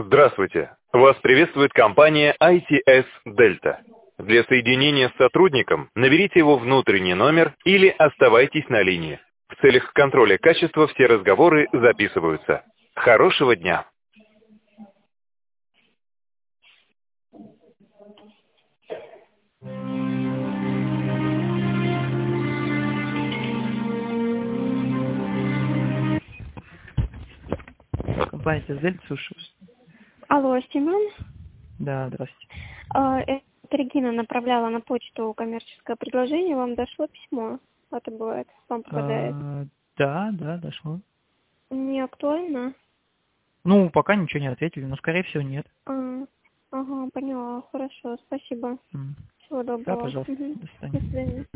Здравствуйте! Вас приветствует компания ITS Delta. Для соединения с сотрудником наберите его внутренний номер или оставайтесь на линии. В целях контроля качества все разговоры записываются. Хорошего дня! Компания Тезель, слушаю. Алло, Семен? Да, здравствуйте. Это Регина направляла на почту коммерческое предложение. Вам дошло письмо? Это бывает, вам попадает. Да, дошло. Не актуально? Ну, пока ничего не ответили, но, скорее всего, нет. Ага, поняла. Хорошо, спасибо. Всего Да, доброго. пожалуйста. Угу. До свидания. До свидания.